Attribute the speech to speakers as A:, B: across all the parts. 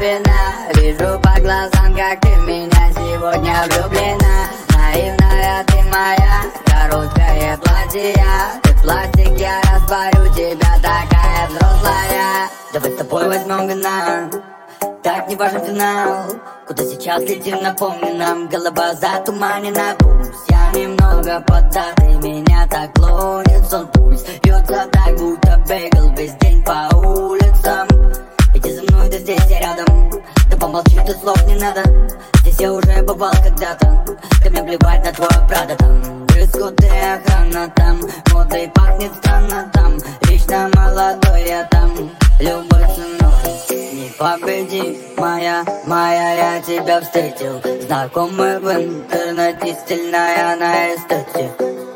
A: вина. Вижу по глазам, как ты в меня сегодня влюблена. Наивная ты моя, короткое платье. Ты пластик, я растворю тебя, такая взрослая. Давай с тобой возьмем вина, так не важен финал. Куда сейчас летим, напомни нам. Голова затуманена, пусть я немного поддатый. Меня так клонит сон, пульс бьется так, будто бегал весь день по улицам. Иди за мной, ты здесь, я рядом. Да помолчи, тут слов не надо. Здесь я уже бывал когда-то. Ты мне плевать на твой Прадо там. Дресс-код и охрана там. Модой пахнет странно там. Вечно молодой я там. Любой ценой не победи, моя, я тебя встретил. Знакомый в интернете, стильная на эстете.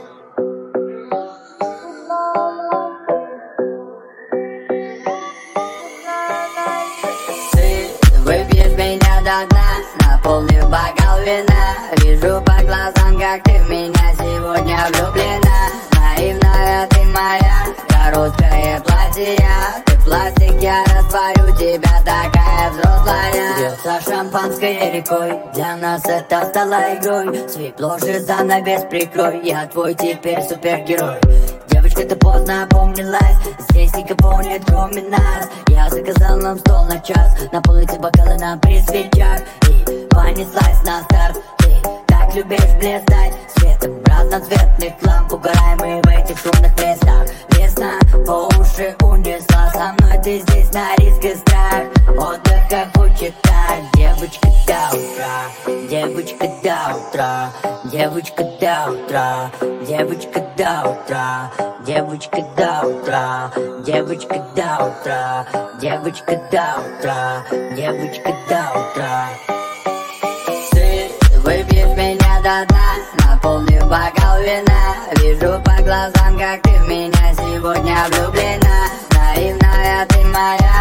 A: Ты выпьешь меня до дна, наполнив бокал вина. Вижу по глазам, как ты в меня сегодня влюблена. Наивная ты моя, короткое платье. Ты пластик, я растворю тебя, такая взрослая. Льется шампанское рекой, для нас это стало игрой. Свет ложи занавес прикрой, я твой теперь супергерой. Девочка, ты поздно опомнилась, здесь никого нет, кроме нас. Я заказал нам стол на час, наполните бокалы нам при свечах. И понеслась на старт, ты так любишь блистать светом разноцветных ламп. Угораем мы в этих шумных местах. Весна по уши унесла, со мной ты здесь на риск и страх. Отдыха хочет так, девочка до утра, девочка до утра, девочка до утра, девочка до утра, девочка до утра, девочка до утра, девочка до утра, девочка до утра. Ты выпьешь меня до дна, наполнив бокал вина. Вижу по глазам, как ты в меня сегодня влюблена. Наивная ты моя,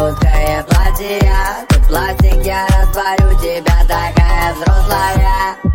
A: короткое платье. Ты пластик, я растворю тебя, такая взрослая.